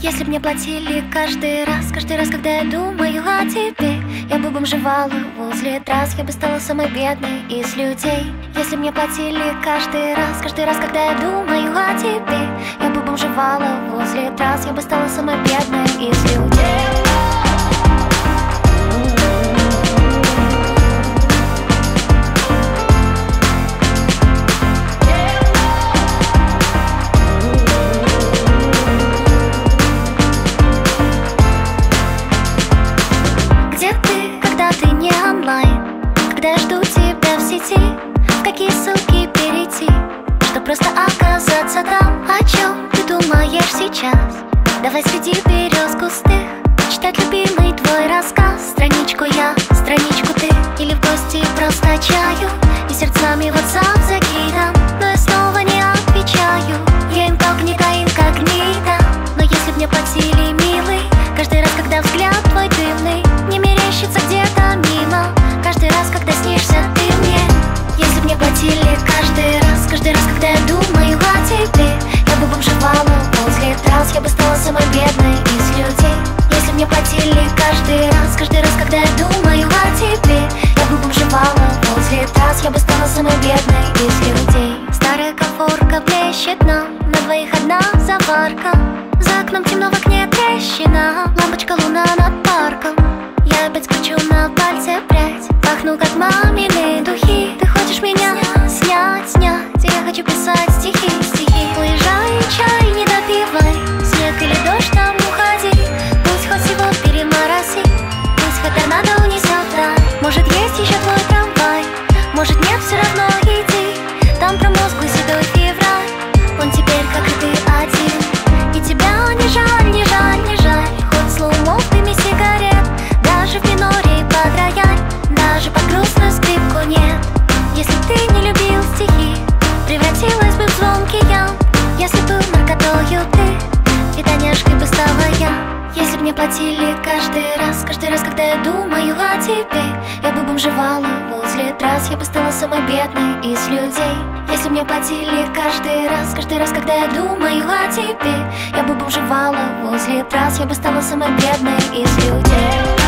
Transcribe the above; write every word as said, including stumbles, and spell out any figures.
Если б мне платили каждый раз, каждый раз, когда я думаю о тебе, я бы бомжевала возле трасс, я бы стала самой бедной из людей. Если б мне платили каждый раз, каждый раз, когда я думаю о тебе, я бы бомжевала возле трасс, я бы стала самой бедной из людей. Когда я жду тебя в сети, в какие ссылки перейти, чтоб просто оказаться там? О чем ты думаешь сейчас? Давай среди берез густых читать любимый твой рассказ. Страничку я, страничку ты, или в гости просто чаю и сердцами WhatsApp закидам, но я снова не отвечаю. Я инкогнито, инкогнито. Но если б мне платили, милый, каждый раз, когда взгляд твой дымный не мерещится где-то мимо, каждый раз, когда снишься ты мне. Если б мне платили каждый раз, каждый раз, когда я думаю о тебе, я бы бомжевала возле трасс, я бы стала самой бедной из людей. Если б мне платили каждый раз, каждый раз, когда я думаю о тебе, я бы бомжевала возле трасс, я бы стала самой бедной из людей. Старая конфорка блещет нам, на двоих одна заварка, за окном темно, в окне трещина, лампочка луна над парком. Я опять кручу на пальце прядь, пахну как мамины духи. Ты хочешь меня снять, снять, я хочу писать стихи, стихи. Уезжай, чай не допивай, снег или дождь там уходи, пусть хоть всего перемороси, пусть хоть торнадо унесет рай. Может есть еще твой трамвай, может нет, все равно иди, там промозглый седой февраль, он теперь как и ты один, и тебя не жаль, не жаль, не жаль, хоть слоумов в дыме сигарет, даже в миноре под рояль, даже под грустную скрипку нет. Если ты не любил стихи, превратилась бы в звонкий ям. Если был наркотою ты, витаняшкой бы стала я. Если б мне платили каждый раз, каждый раз, когда я думаю о тебе, я бы бомжевала возле трасс, я бы стала самой бедной из людей. Если б мне платили каждый раз, каждый раз, когда я думаю о тебе, я бы бомжевала возле трасс, я бы стала самой бедной из людей.